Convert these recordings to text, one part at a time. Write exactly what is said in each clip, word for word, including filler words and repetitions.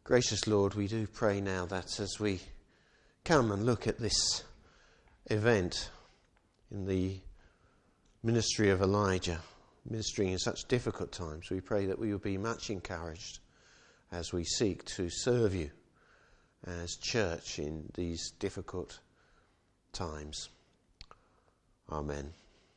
Gracious Lord, we do pray now that as we come and look at this event in the ministry of Elijah, ministering in such difficult times, we pray that we will be much encouraged as we seek to serve you as church in these difficult times. Amen.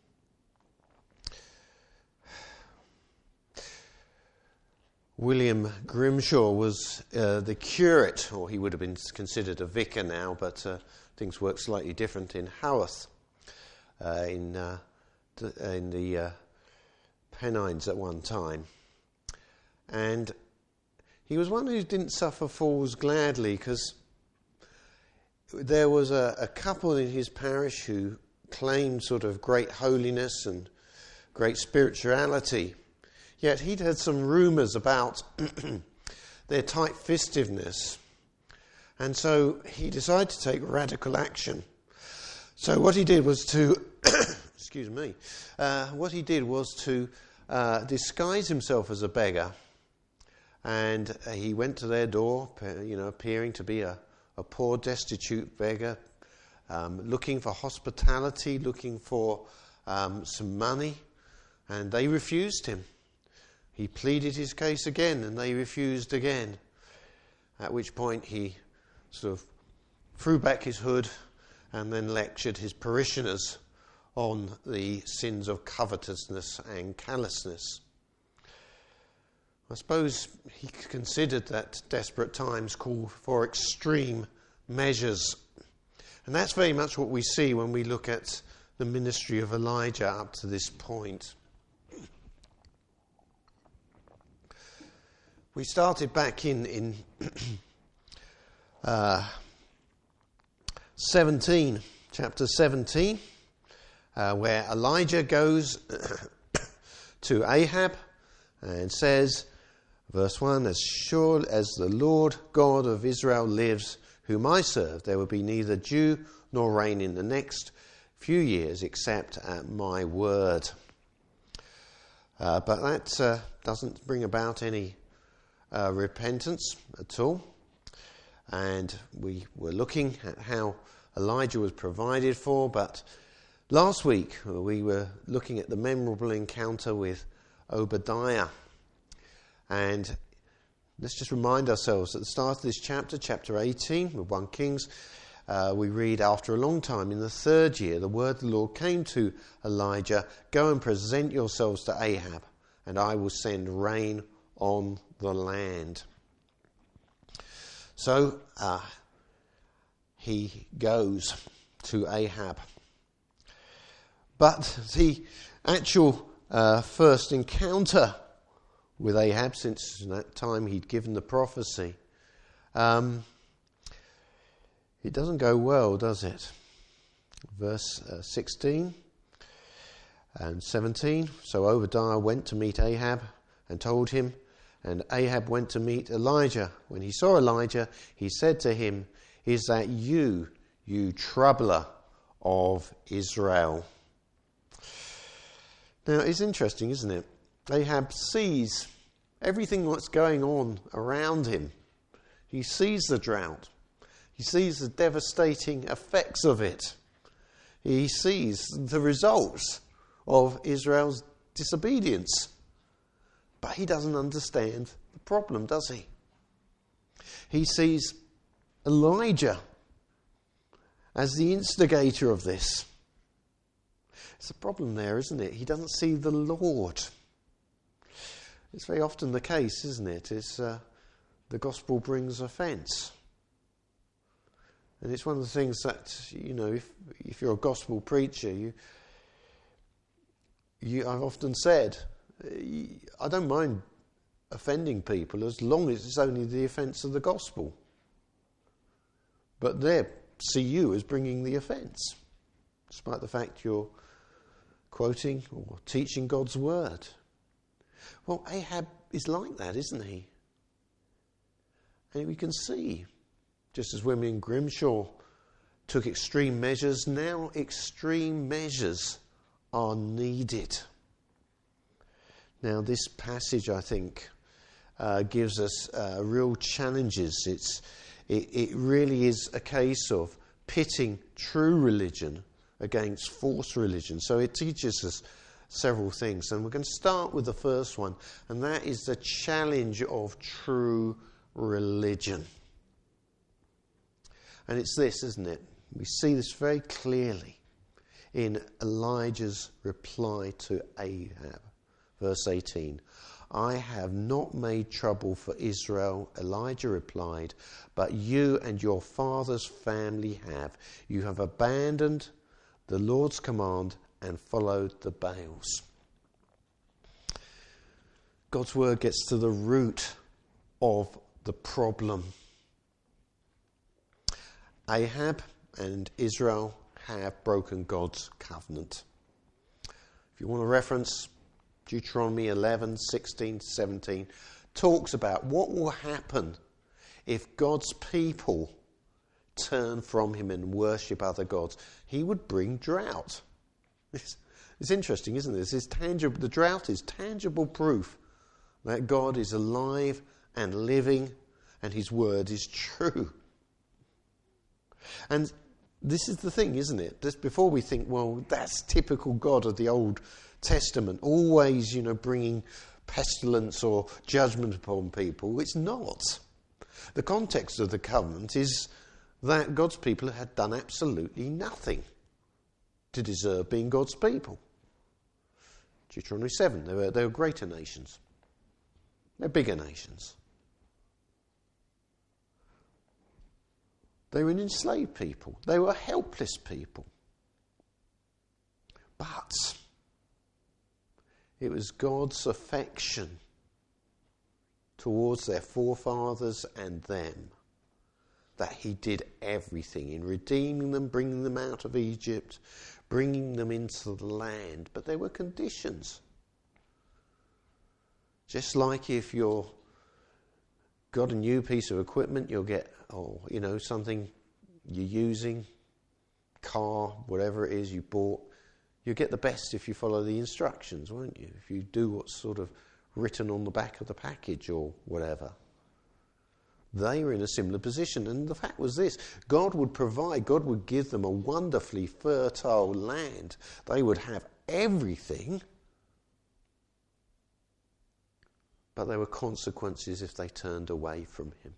William Grimshaw was uh, the curate, or he would have been considered a vicar now, but uh, things work slightly different in Haworth, uh, in, uh, th- in the uh, Pennines at one time. And he was one who didn't suffer fools gladly, because there was a, a couple in his parish who claimed sort of great holiness and great spirituality. Yet he'd heard some rumours about their tight-fistedness, and so he decided to take radical action. So what he did was to, excuse me, uh, what he did was to uh, disguise himself as a beggar, and he went to their door, you know, appearing to be a, a poor, destitute beggar, um, looking for hospitality, looking for um, some money, and they refused him. He pleaded his case again, and they refused again, at which point he sort of threw back his hood and then lectured his parishioners on the sins of covetousness and callousness. I suppose he considered that desperate times call for extreme measures. And that's very much what we see when we look at the ministry of Elijah up to this point. We started back in, in uh, seventeen, chapter seventeen, uh, where Elijah goes to Ahab and says, verse one, as sure as the Lord God of Israel lives, whom I serve, there will be neither dew nor rain in the next few years except at my word. Uh, but that uh, doesn't bring about any Uh, repentance at all. And we were looking at how Elijah was provided for, but last week we were looking at the memorable encounter with Obadiah. And let's just remind ourselves at the start of this chapter, chapter eighteen of First Kings, uh, we read, after a long time, in the third year, the word of the Lord came to Elijah, go and present yourselves to Ahab, and I will send rain on the land. So uh, he goes to Ahab. But the actual uh, first encounter with Ahab, since that time he'd given the prophecy, um, it doesn't go well, does it? Verse uh, sixteen and seventeen. So Obadiah went to meet Ahab and told him, and Ahab went to meet Elijah. When he saw Elijah, he said to him, is that you, you troubler of Israel? Now, it's interesting, isn't it? Ahab sees everything that's going on around him. He sees the drought. He sees the devastating effects of it. He sees the results of Israel's disobedience. But he doesn't understand the problem, does he? He sees Elijah as the instigator of this. It's a problem there, isn't it? He doesn't see the Lord. It's very often the case, isn't it? It's, uh, the gospel brings offence. And it's one of the things that, you know, if, if you're a gospel preacher, you, you I've often said, I don't mind offending people as long as it's only the offence of the gospel. But they see you as bringing the offence, despite the fact you're quoting or teaching God's word. Well, Ahab is like that, isn't he? And we can see, just as William Grimshaw took extreme measures, now extreme measures are needed. Now, this passage, I think, uh, gives us uh, real challenges. It's, it, it really is a case of pitting true religion against false religion. So it teaches us several things. And we're going to start with the first one, and that is the challenge of true religion. And it's this, isn't it? We see this very clearly in Elijah's reply to Ahab. Verse eighteen, I have not made trouble for Israel, Elijah replied, but you and your father's family have. You have abandoned the Lord's command and followed the Baals. God's word gets to the root of the problem. Ahab and Israel have broken God's covenant. If you want a reference, Deuteronomy eleven, sixteen, seventeen talks about what will happen if God's people turn from him and worship other gods. He would bring drought. It's, it's interesting, isn't it? This is tangible. The drought is tangible proof that God is alive and living and his word is true. And this is the thing, isn't it? Just before we think, well, that's typical God of the Old Testament, always, you know, bringing pestilence or judgment upon people. It's not. The context of the covenant is that God's people had done absolutely nothing to deserve being God's people. Deuteronomy seven, they were, they were greater nations. They're bigger nations. They were an enslaved people. They were helpless people. But it was God's affection towards their forefathers and them that he did everything in redeeming them, bringing them out of Egypt, bringing them into the land. But there were conditions. Just like if you're got a new piece of equipment, you'll get, oh, you know, something you're using, car, whatever it is you bought, you'll get the best if you follow the instructions, won't you? If you do what's sort of written on the back of the package or whatever. They were in a similar position, and the fact was this: God would provide, God would give them a wonderfully fertile land. They would have everything, but there were consequences if they turned away from him.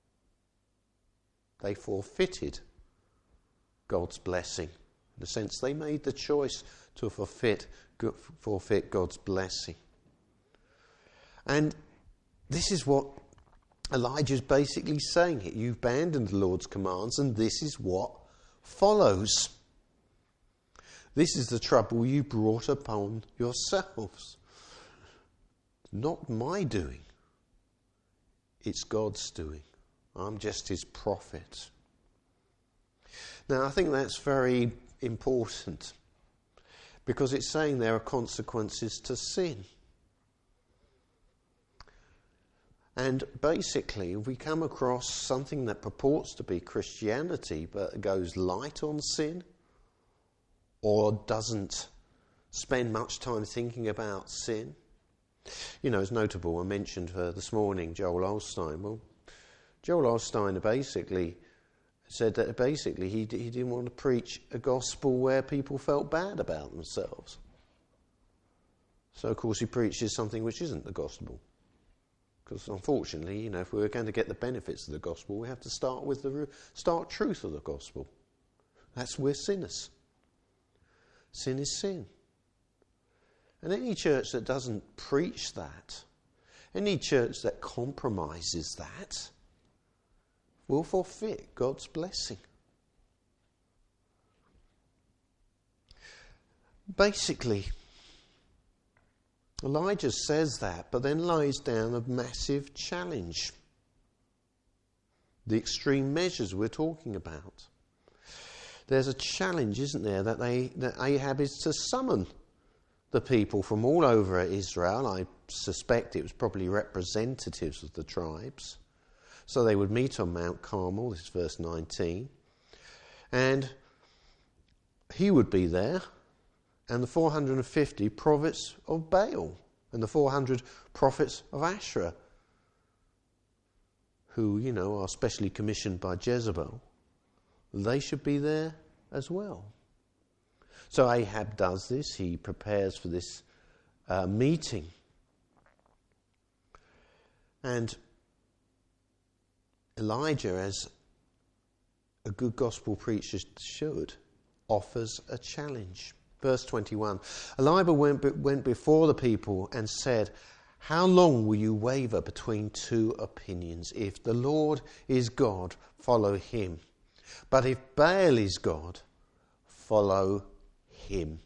They forfeited God's blessing. In a sense, they made the choice to forfeit, forfeit God's blessing. And this is what Elijah's basically saying here. You've abandoned the Lord's commands, and this is what follows. This is the trouble you brought upon yourselves. Not my doing. It's God's doing. I'm just his prophet. Now, I think that's very important because it's saying there are consequences to sin. And basically, if we come across something that purports to be Christianity but goes light on sin or doesn't spend much time thinking about sin, you know, it's notable, I mentioned uh, this morning Joel Osteen. Well, Joel Osteen basically said that basically he, he didn't want to preach a gospel where people felt bad about themselves. So, of course, he preaches something which isn't the gospel. Because, unfortunately, you know, if we're going to get the benefits of the gospel, we have to start with the stark truth of the gospel. That's we're sinners. Sin is sin. And any church that doesn't preach that, any church that compromises that, will forfeit God's blessing. Basically, Elijah says that, but then lays down a massive challenge. The extreme measures we're talking about. There's a challenge, isn't there, that they that Ahab is to summon the people from all over Israel. I suspect it was probably representatives of the tribes. So they would meet on Mount Carmel, this is verse nineteen. And he would be there, and the four hundred fifty prophets of Baal, and the four hundred prophets of Asherah. who, you know, are specially commissioned by Jezebel, they should be there as well. So Ahab does this. He prepares for this uh, meeting. And Elijah, as a good gospel preacher should, offers a challenge. Verse twenty-one, Elijah went, went before the people and said, how long will you waver between two opinions? If the Lord is God, follow him. But if Baal is God, follow him.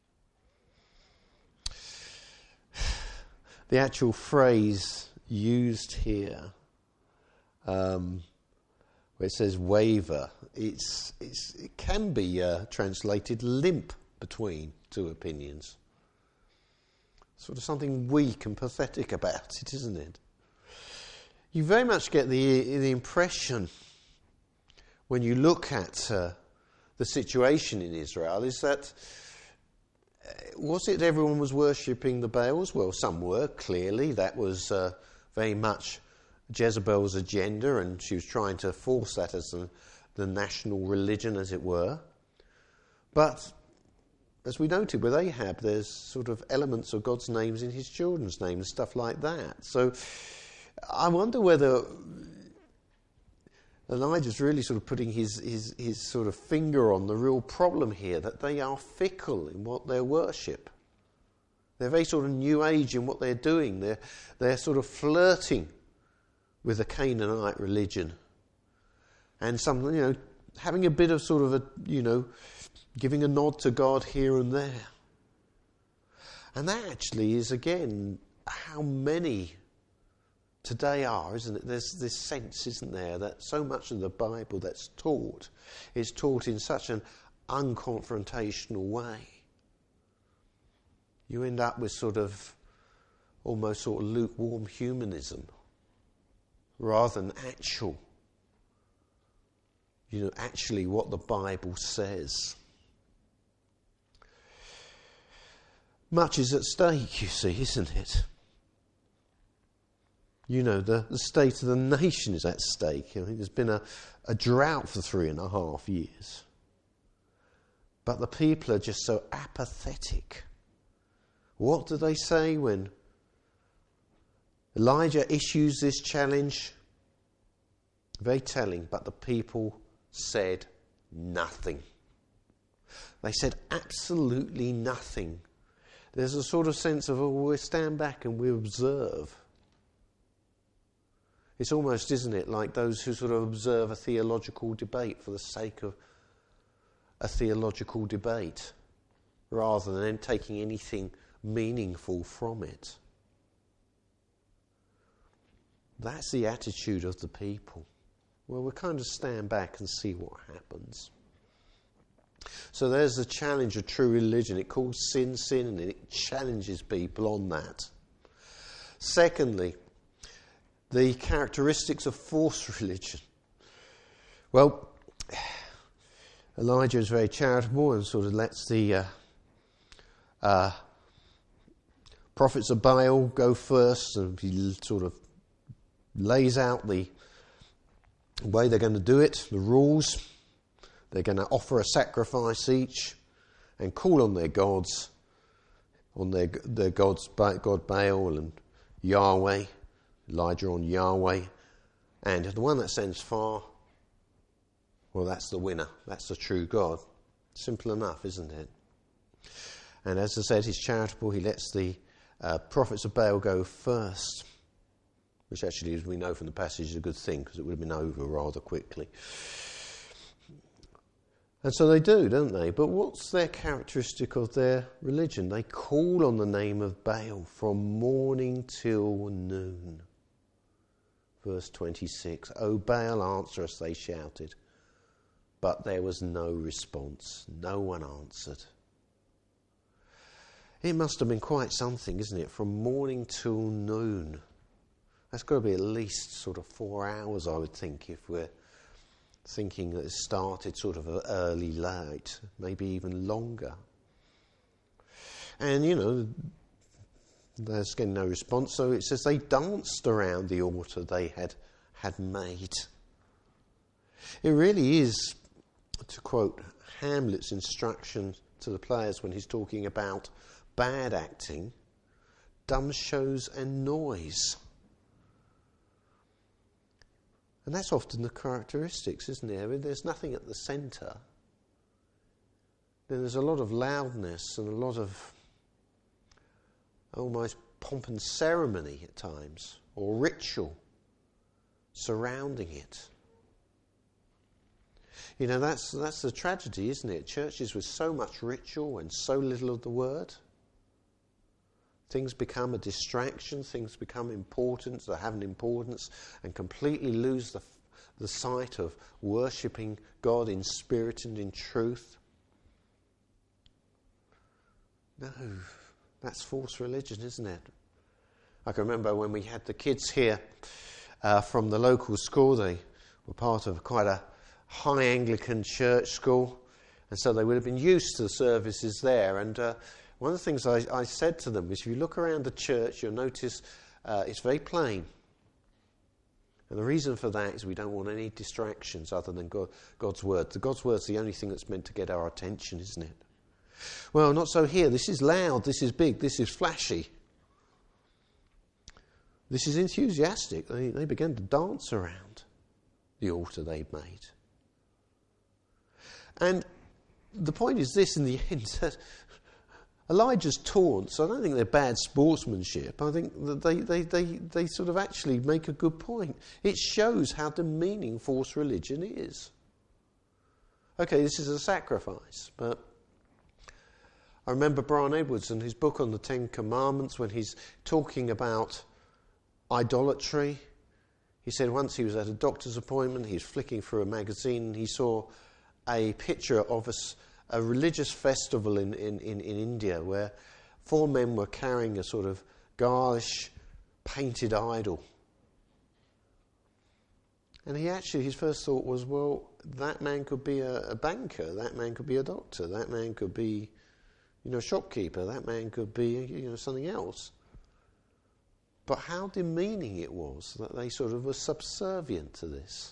The actual phrase used here, um, where it says waver, it's, it's, it can be uh, translated limp between two opinions. Sort of something weak and pathetic about it, isn't it? You very much get the the impression when you look at uh, the situation in Israel is that, uh, was it everyone was worshipping the Baals? Well, some were, clearly. That was uh, very much Jezebel's agenda, and she was trying to force that as the, the national religion, as it were. But as we noted with Ahab, there's sort of elements of God's names in his children's names, stuff like that. So I wonder whether Elijah's really sort of putting his, his, his sort of finger on the real problem here, that they are fickle in what they worship. They're very sort of new age in what they're doing. They're, they're sort of flirting with the Canaanite religion. And some, you know, having a bit of sort of a, you know, giving a nod to God here and there. And that actually is, again, how many today are, isn't it? There's this sense, isn't there, that so much of the Bible that's taught is taught in such an unconfrontational way. You end up with sort of almost sort of lukewarm humanism rather than actual, you know, actually what the Bible says. Much is at stake, you see, isn't it? You know, the, the state of the nation is at stake. I think there's been a, a drought for three and a half years. But the people are just so apathetic. What do they say when Elijah issues this challenge? Very telling, but the people said nothing. They said absolutely nothing. There's a sort of sense of, oh, we'll stand back and we'll observe. It's almost, isn't it, like those who sort of observe a theological debate for the sake of a theological debate, rather than taking anything meaningful from it. That's the attitude of the people. Well, we'll kind of stand back and see what happens. So there's the challenge of true religion. It calls sin, sin, and it challenges people on that. Secondly, the characteristics of false religion. Well, Elijah is very charitable and sort of lets the uh, uh, prophets of Baal go first, and he sort of lays out the way they're going to do it, the rules. They're going to offer a sacrifice each and call on their gods, on their their gods, God Baal and Yahweh, Elijah on Yahweh, and the one that sends far, well, that's the winner. That's the true God. Simple enough, isn't it? And as I said, he's charitable. He lets the uh, prophets of Baal go first, which actually, as we know from the passage, is a good thing, because it would have been over rather quickly. And so they do, don't they? But what's their characteristic of their religion? They call on the name of Baal from morning till noon. Verse twenty-six, "O Baal, answer us," they shouted. But there was no response. No one answered. It must have been quite something, isn't it? From morning till noon. That's got to be at least sort of four hours, I would think, if we're thinking that it started sort of early, late, maybe even longer. And, you know, there's getting no response. So it says they danced around the altar they had had made. It really is, to quote Hamlet's instruction to the players when he's talking about bad acting, dumb shows and noise. And that's often the characteristics, isn't it? I mean, there's nothing at the centre. Then there's a lot of loudness and a lot of almost pomp and ceremony at times, or ritual surrounding it. You know, that's that's the tragedy, isn't it? Churches with so much ritual and so little of the word. Things become a distraction, things become important, they have an importance, and completely lose the, the sight of worshipping God in spirit and in truth. No, that's false religion, isn't it? I can remember when we had the kids here uh, from the local school. They were part of quite a high Anglican church school, and so they would have been used to the services there. And uh, one of the things I, I said to them is, if you look around the church, you'll notice uh, it's very plain. And the reason for that is we don't want any distractions other than God, God's word. The God's word's the only thing that's meant to get our attention, isn't it? Well, not so here. This is loud, this is big, this is flashy. This is enthusiastic. They, they began to dance around the altar they'd made. And the point is this in the end, that Elijah's taunts, I don't think they're bad sportsmanship. I think that they, they, they, they sort of actually make a good point. It shows how demeaning false religion is. Okay, this is a sacrifice, but I remember Brian Edwards in his book on the Ten Commandments, when he's talking about idolatry. He said once he was at a doctor's appointment, he was flicking through a magazine, and he saw a picture of a, a religious festival in, in, in, in India where four men were carrying a sort of garish painted idol. And he actually, his first thought was, well, that man could be a, a banker, that man could be a doctor, that man could be, you know, a shopkeeper, that man could be, you know, something else. But how demeaning it was that they sort of were subservient to this.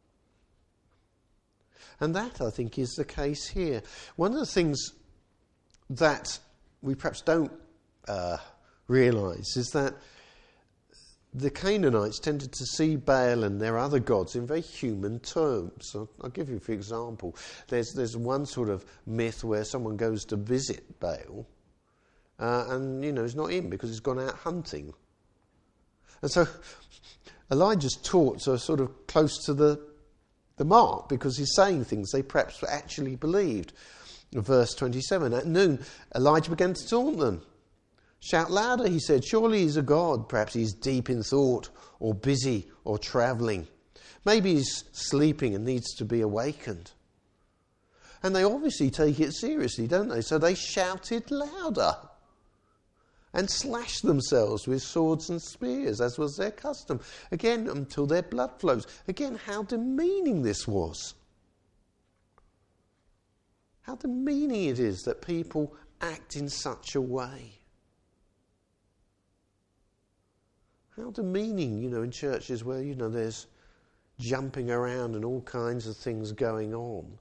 And that, I think, is the case here. One of the things that we perhaps don't uh, realise is that the Canaanites tended to see Baal and their other gods in very human terms. So I'll give you, for example, there's there's one sort of myth where someone goes to visit Baal, uh, and you know he's not in because he's gone out hunting. And so Elijah's talks are sort of close to the the mark because he's saying things they perhaps actually believed. Verse twenty-seven, at noon, Elijah began to taunt them. Shout louder, he said. Surely he's a god. Perhaps he's deep in thought or busy or travelling. Maybe he's sleeping and needs to be awakened. And they obviously take it seriously, don't they? So they shouted louder and slashed themselves with swords and spears, as was their custom. Again, until their blood flows. Again, how demeaning this was. How demeaning it is that people act in such a way. How demeaning, you know, in churches where, you know, there's jumping around and all kinds of things going on.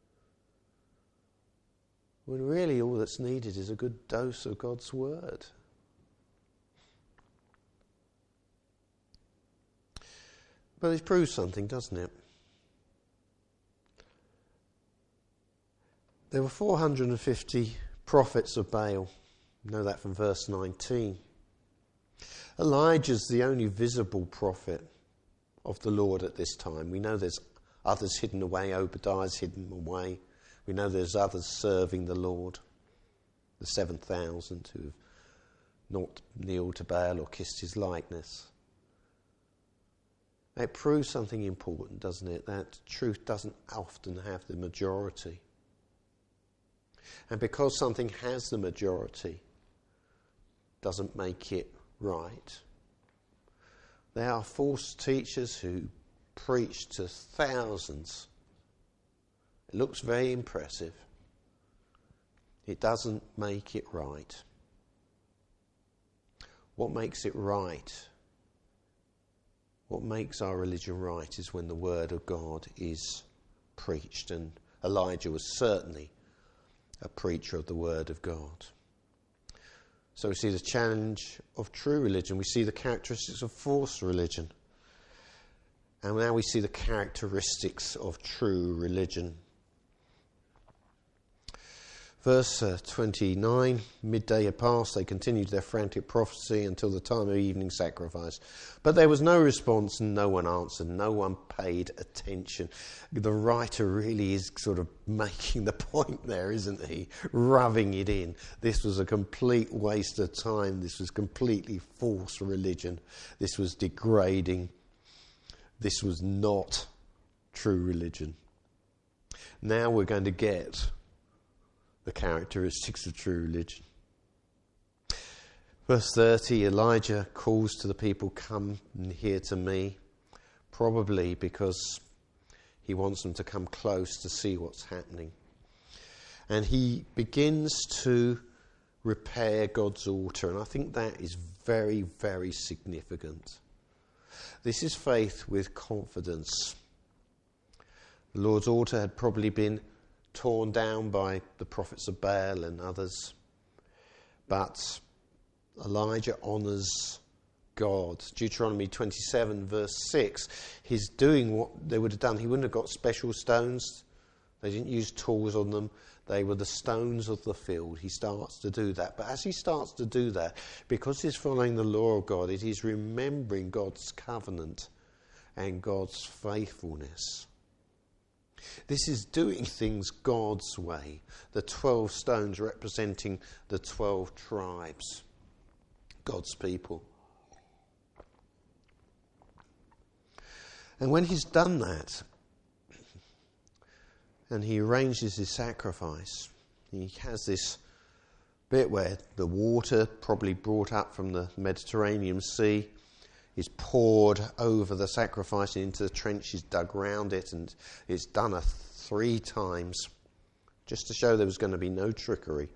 When really all that's needed is a good dose of God's word. But it proves something, doesn't it? There were four hundred fifty prophets of Baal. We know that from verse nineteen. Elijah's the only visible prophet of the Lord at this time. We know there's others hidden away. Obadiah's hidden away. We know there's others serving the Lord. The seven thousand who have not kneeled to Baal or kissed his likeness. It proves something important, doesn't it? That truth doesn't often have the majority. And because something has the majority, doesn't make it right. There are false teachers who preach to thousands. It looks very impressive. It doesn't make it right. What makes it right? what makes our religion right is when the word of God is preached, and Elijah was certainly a preacher of the word of God. So we see the challenge of true religion, we see the characteristics of false religion, and now we see the characteristics of true religion. Verse uh, twenty-nine, midday had passed, they continued their frantic prophecy until the time of evening sacrifice. But there was no response and no one answered, no one paid attention. The writer really is sort of making the point there, isn't he? Rubbing it in. This was a complete waste of time. This was completely false religion. This was degrading. This was not true religion. Now we're going to get the characteristics of true religion. Verse thirty, Elijah calls to the people, come and hear to me, probably because he wants them to come close to see what's happening. And he begins to repair God's altar, and I think that is very, very significant. This is faith with confidence. The Lord's altar had probably been torn down by the prophets of Baal and others. But Elijah honours God. Deuteronomy twenty-seven verse six, he's doing what they would have done. He wouldn't have got special stones. They didn't use tools on them. They were the stones of the field. He starts to do that. But as he starts to do that, because he's following the law of God, it is remembering God's covenant and God's faithfulness. This is doing things God's way. The twelve stones representing the twelve tribes, God's people. And when he's done that, and he arranges his sacrifice, he has this bit where the water, probably brought up from the Mediterranean Sea, is poured over the sacrifice into the trenches dug round it, and it's done a three times just to show there was going to be no trickery.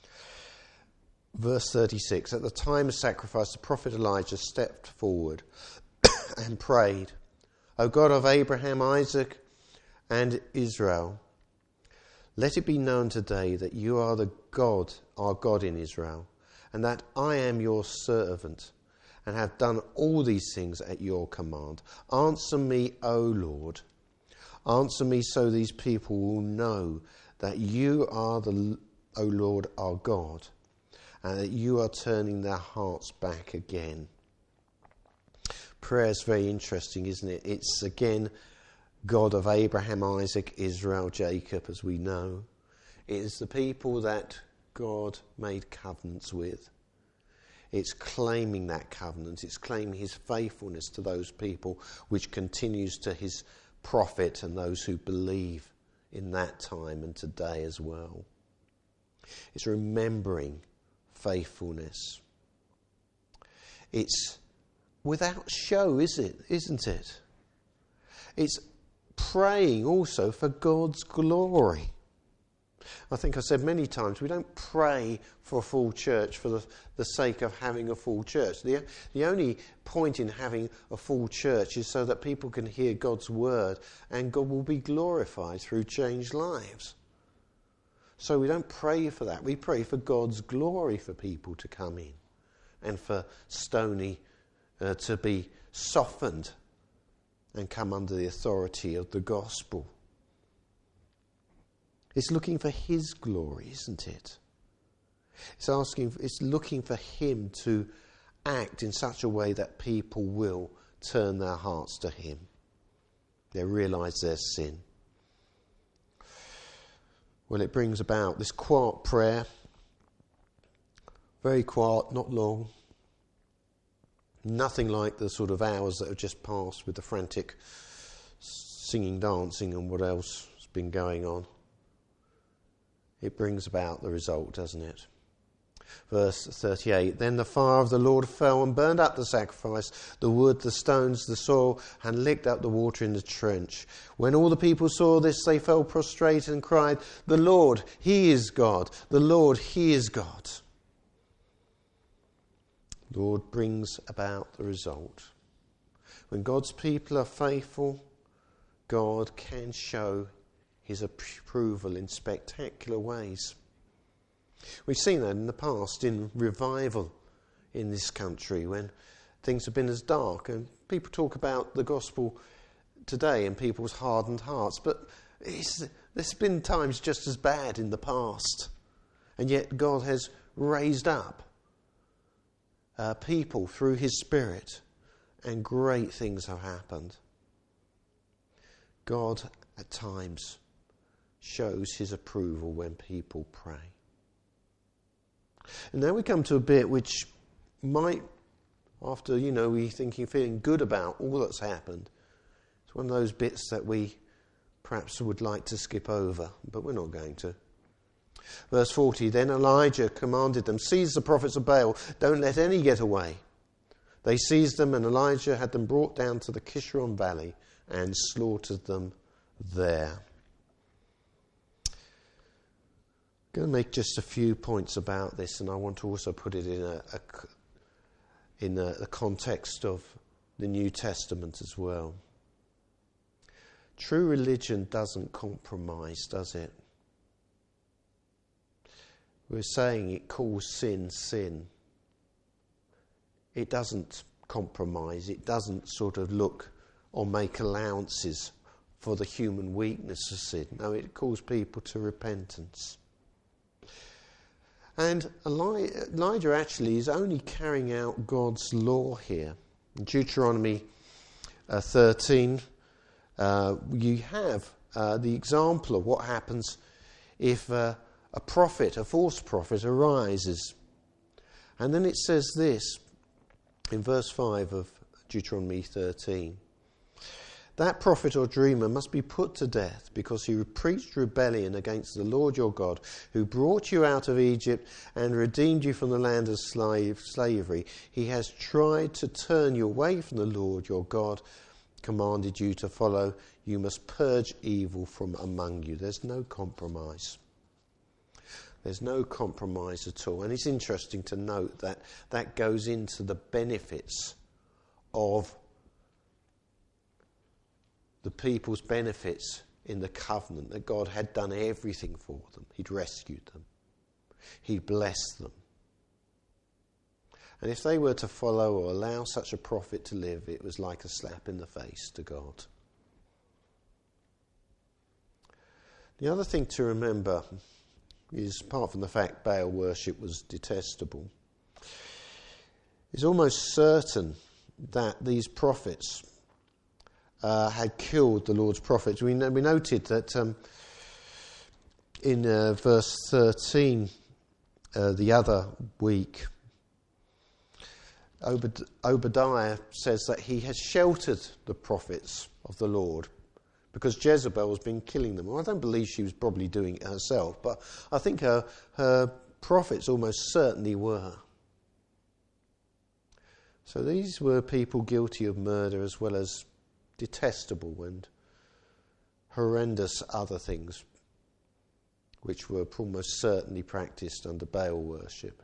Verse thirty-six, at the time of sacrifice the prophet Elijah stepped forward and prayed, O God of Abraham, Isaac and Israel, let it be known today that you are the God, our God in Israel, and that I am your servant, and have done all these things at your command. Answer me, O Lord. Answer me so these people will know that you are the, O Lord, our God, and that you are turning their hearts back again. Prayer is very interesting, isn't it? It's, again, God of Abraham, Isaac, Israel, Jacob, as we know. It is the people that God made covenants with. It's claiming that covenant. It's claiming his faithfulness to those people, which continues to his prophet and those who believe in that time and today as well. It's remembering faithfulness. It's without show, is it? Isn't it? It's praying also for God's glory. I think I said many times, we don't pray for a full church for the, the sake of having a full church. The, the only point in having a full church is so that people can hear God's word and God will be glorified through changed lives. So we don't pray for that. We pray for God's glory, for people to come in and for Stony uh, to be softened and come under the authority of the gospel. It's looking for his glory, isn't it? It's asking, it's looking for him to act in such a way that people will turn their hearts to him. They realise their sin. Well, it brings about this quiet prayer. Very quiet, not long. Nothing like the sort of hours that have just passed with the frantic singing, dancing and what else has been going on. It brings about the result, doesn't it? Verse thirty-eight, then the fire of the Lord fell and burned up the sacrifice, the wood, the stones, the soil, and licked up the water in the trench. When all the people saw this, they fell prostrate and cried, the Lord, he is God. The Lord, he is God. The Lord brings about the result. When God's people are faithful, God can show his approval in spectacular ways. We've seen that in the past in revival in this country when things have been as dark, and people talk about the gospel today in people's hardened hearts, but it's, there's been times just as bad in the past, and yet God has raised up uh, people through his Spirit, and great things have happened. God at times shows his approval when people pray. And now we come to a bit which might, after, you know, we thinking, feeling good about all that's happened, it's one of those bits that we perhaps would like to skip over, but we're not going to. Verse forty, then Elijah commanded them, seize the prophets of Baal, don't let any get away. They seized them, and Elijah had them brought down to the Kishron Valley and slaughtered them there. I'm going to make just a few points about this, and I want to also put it in a, a in a, the context of the New Testament as well. True religion doesn't compromise, does it? We're saying it calls sin, sin. It doesn't compromise. It doesn't sort of look or make allowances for the human weakness of sin. No, it calls people to repentance. And Elijah actually is only carrying out God's law here. In Deuteronomy uh, thirteen, uh, you have uh, the example of what happens if uh, a prophet, a false prophet, arises. And then it says this in verse five of Deuteronomy thirteen. That prophet or dreamer must be put to death because he preached rebellion against the Lord your God, who brought you out of Egypt and redeemed you from the land of slave, slavery. He has tried to turn you away from the Lord your God, commanded you to follow. You must purge evil from among you. There's no compromise. There's no compromise at all. And it's interesting to note that that goes into the benefits of the people's benefits in the covenant, that God had done everything for them. He'd rescued them. He'd blessed them. And if they were to follow or allow such a prophet to live, it was like a slap in the face to God. The other thing to remember is, apart from the fact Baal worship was detestable, it's almost certain that these prophets Uh, had killed the Lord's prophets. We, we noted that um, in uh, verse thirteen, uh, the other week, Obad- Obadiah says that he has sheltered the prophets of the Lord because Jezebel has been killing them. Well, I don't believe she was probably doing it herself, but I think her, her prophets almost certainly were. So these were people guilty of murder as well as detestable and horrendous other things which were almost certainly practiced under Baal worship.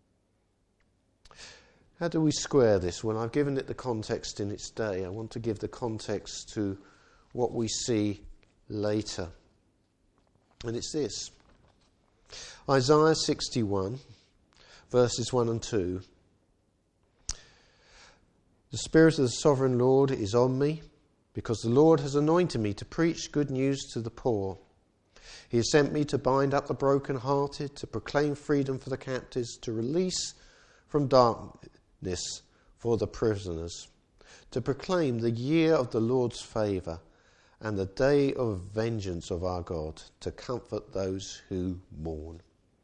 How do we square this? Well, I've given it the context in its day. I want to give the context to what we see later. And it's this. Isaiah sixty-one, verses one and two. The Spirit of the Sovereign Lord is on me, because the Lord has anointed me to preach good news to the poor. He has sent me to bind up the brokenhearted, to proclaim freedom for the captives, to release from darkness for the prisoners, to proclaim the year of the Lord's favour and the day of vengeance of our God, to comfort those who mourn.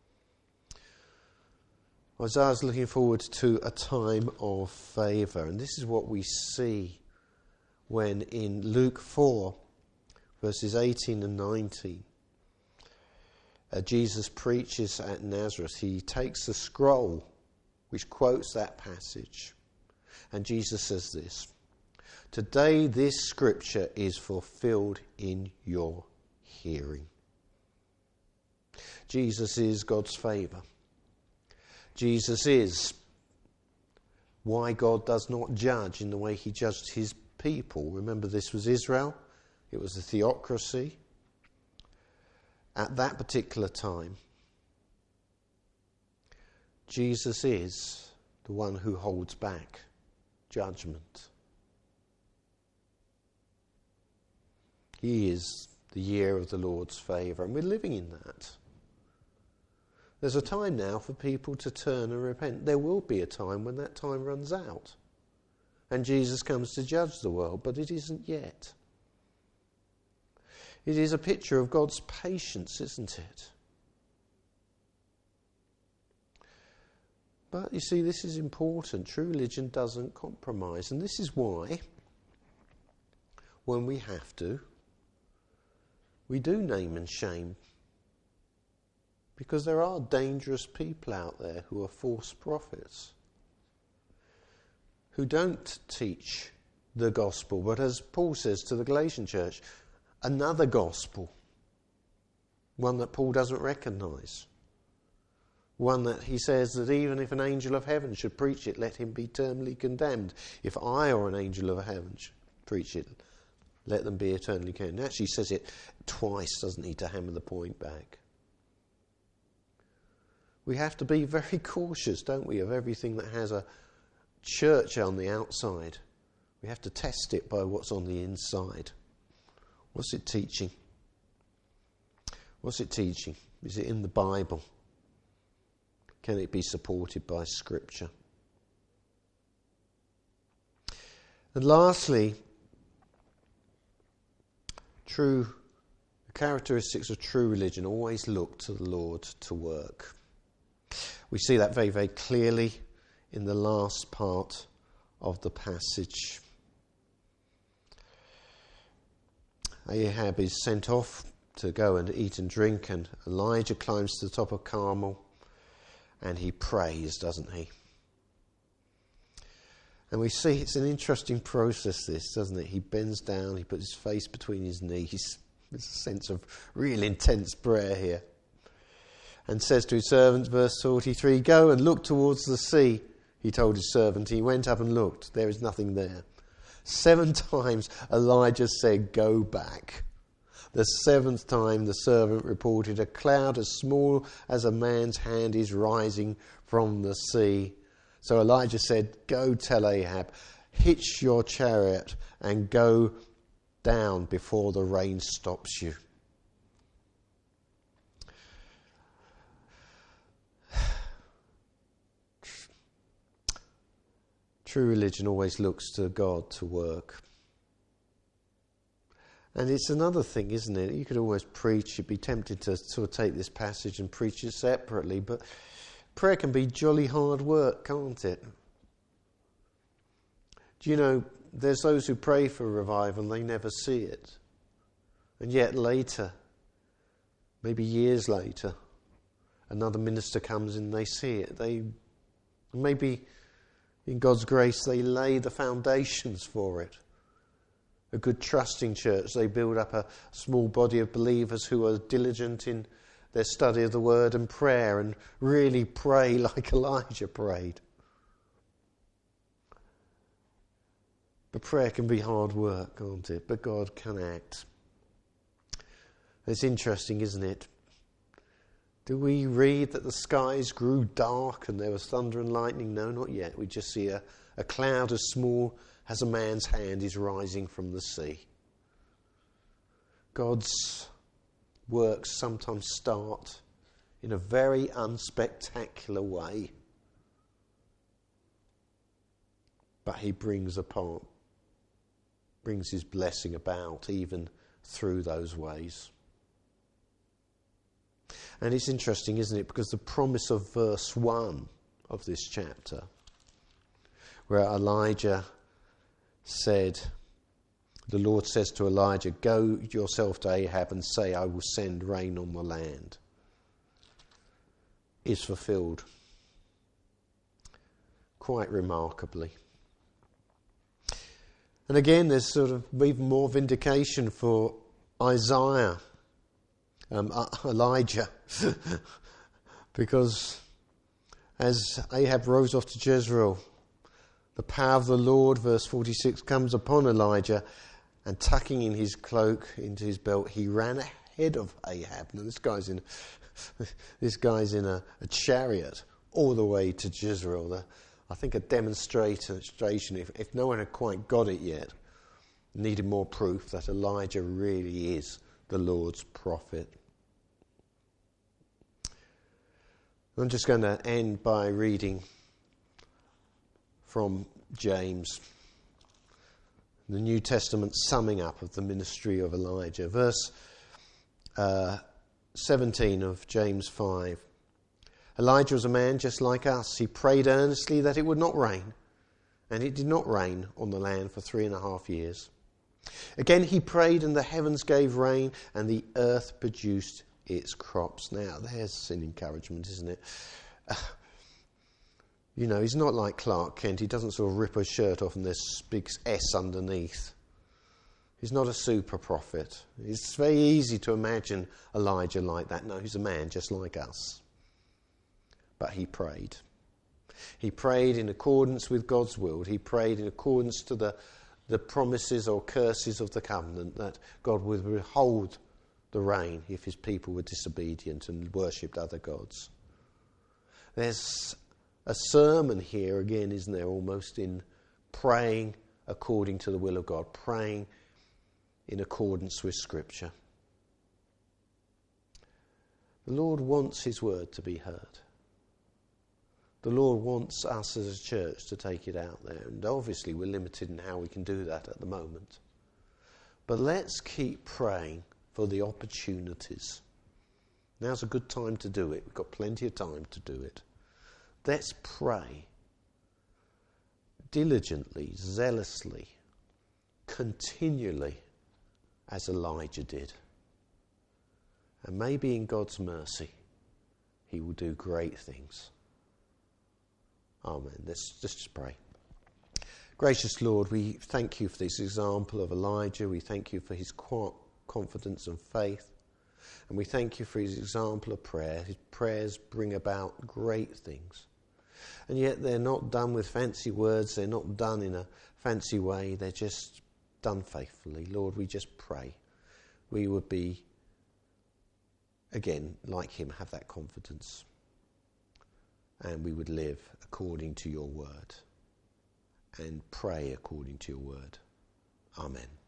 Isaiah is looking forward to a time of favour, and this is what we see when in Luke four, verses eighteen and nineteen, uh, Jesus preaches at Nazareth. He takes the scroll which quotes that passage, and Jesus says this: "Today this scripture is fulfilled in your hearing." Jesus is God's favour. Jesus is why God does not judge in the way he judged his people. Remember, this was Israel. It was a theocracy. At that particular time, Jesus is the one who holds back judgment. He is the year of the Lord's favour, and we're living in that. There's a time now for people to turn and repent. There will be a time when that time runs out and Jesus comes to judge the world, but it isn't yet. It is a picture of God's patience, isn't it? But you see, this is important. True religion doesn't compromise, and this is why, when we have to, we do name and shame. Because there are dangerous people out there who are false prophets, who don't teach the gospel, but as Paul says to the Galatian church, another gospel, one that Paul doesn't recognise, one that he says that even if an angel of heaven should preach it, let him be eternally condemned. If I or an angel of heaven should preach it, let them be eternally condemned. Actually, he says it twice, doesn't he, to hammer the point back. We have to be very cautious, don't we, of everything that has a church on the outside. We have to test it by what's on the inside. What's it teaching? What's it teaching? Is it in the Bible? Can it be supported by Scripture? And lastly, true the characteristics of true religion always look to the Lord to work. We see that very, very clearly in the last part of the passage. Ahab is sent off to go and eat and drink, and Elijah climbs to the top of Carmel and he prays, doesn't he? And we see it's an interesting process, this, doesn't it? He bends down, he puts his face between his knees. There's a sense of real intense prayer here. And says to his servant, verse forty-three, go and look towards the sea. He told his servant. He went up and looked. There is nothing there. Seven times Elijah said, go back. The seventh time the servant reported, a cloud as small as a man's hand is rising from the sea. So Elijah said, go tell Ahab, hitch your chariot and go down before the rain stops you. True religion always looks to God to work. And it's another thing, isn't it? You could always preach, you'd be tempted to sort of take this passage and preach it separately, but prayer can be jolly hard work, can't it? Do you know, there's those who pray for revival and they never see it. And yet later, maybe years later, another minister comes in and they see it. They maybe, in God's grace, they lay the foundations for it. A good trusting church, they build up a small body of believers who are diligent in their study of the word and prayer and really pray like Elijah prayed. But prayer can be hard work, can't it? But God can act. It's interesting, isn't it? Do we read that the skies grew dark and there was thunder and lightning? No, not yet. We just see a, a cloud as small as a man's hand is rising from the sea. God's works sometimes start in a very unspectacular way, but he brings upon, brings his blessing about even through those ways. And it's interesting, isn't it? Because the promise of verse one of this chapter, where Elijah said, the Lord says to Elijah, go yourself to Ahab and say, I will send rain on the land, is fulfilled quite remarkably. And again, there's sort of even more vindication for Isaiah, um, Elijah, because as Ahab rose off to Jezreel, The power of the Lord, verse forty-six, comes upon Elijah, and tucking in his cloak into his belt, he ran ahead of Ahab. Now this guy's in, this guy's in a, a chariot all the way to Jezreel. The, I think a demonstration, if, if no one had quite got it yet, needed more proof that Elijah really is the Lord's prophet. I'm just going to end by reading from James, the New Testament summing up of the ministry of Elijah. Verse uh, seventeen of James five. Elijah was a man just like us. He prayed earnestly that it would not rain, and it did not rain on the land for three and a half years. Again he prayed, and the heavens gave rain, and the earth produced its crops. Now, there's an encouragement, isn't it? Uh, you know, he's not like Clark Kent. He doesn't sort of rip his shirt off and there's big S underneath. He's not a super prophet. It's very easy to imagine Elijah like that. No, he's a man just like us. But he prayed. He prayed in accordance with God's will. He prayed in accordance to the, the promises or curses of the covenant that God would withhold the rain if his people were disobedient and worshipped other gods. There's a sermon here again, isn't there, almost in praying according to the will of God, praying in accordance with Scripture. The Lord wants his word to be heard. The Lord wants us as a church to take it out there, and obviously we're limited in how we can do that at the moment. But let's keep praying for the opportunities. Now's a good time to do it. We've got plenty of time to do it. Let's pray diligently, zealously, continually, as Elijah did. And maybe in God's mercy, he will do great things. Amen. Let's just pray. Gracious Lord, we thank you for this example of Elijah. We thank you for his confidence and faith. And we thank you for his example of prayer. His prayers bring about great things. And yet they're not done with fancy words. They're not done in a fancy way. They're just done faithfully. Lord, we just pray we would be, again, like him, have that confidence. And we would live according to your word and pray according to your word. Amen.